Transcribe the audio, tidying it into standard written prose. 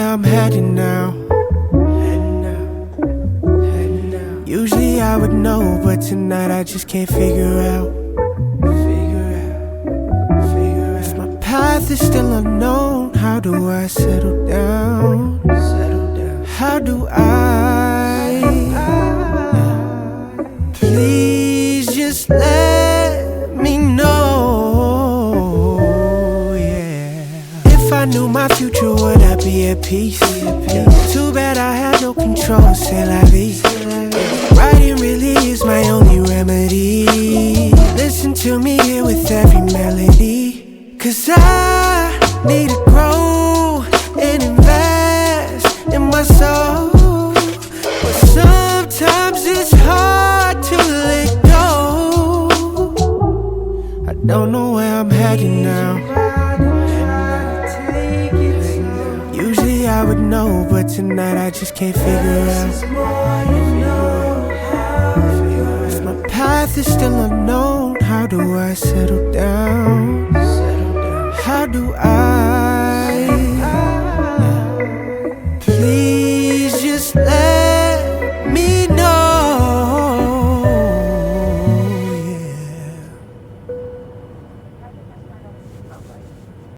I'm heading now. Usually I would know, but tonight I just can't figure out. If my path is still unknown, how do I settle down? How do I? Please just let me know, yeah. If I knew my future, would I be at peace? Too bad I have no control, c'est la vie. Writing really is my only remedy. Listen to me here with every melody, 'cause I need to grow and invest in my soul. But sometimes it's hard to let go. I don't know where I'm heading now. Usually I would know, but tonight I just can't figure out. If my path is still unknown, how do I settle down? How do I?